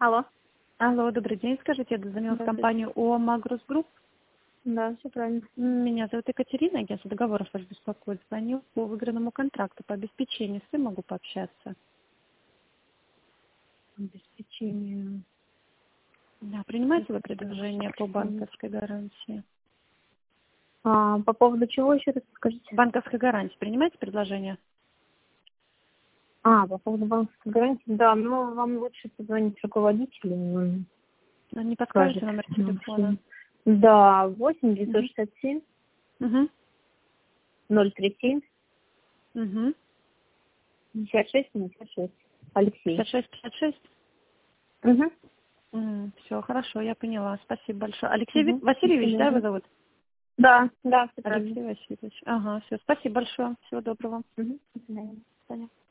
Алло. Алло, добрый день. Скажите, я дозвонилась в компанию ООМ «Агрус Групп». Да, все правильно. Меня зовут Екатерина, агентство договоров вас беспокоит. Звоню по выигранному контракту по обеспечению. С кем могу пообщаться? Обеспечение. Да, принимаете вы предложение по банковской гарантии? По поводу чего еще раз скажите? Банковской гарантии. Принимаете предложение? По поводу банковской гарантии. Да, но вам лучше позвонить руководителю. Он Не подскажете скажет. номер телефона? Да, 8 967 Угу. 037 Угу. 56 Алексей. 5656? Угу. Все, хорошо, я поняла. Спасибо большое. Алексей Васильевич, да, Угу. его зовут? Да, все правильно. Алексей Васильевич. Ага, все. Спасибо большое. Всего доброго. Угу. До свидания. Понятно.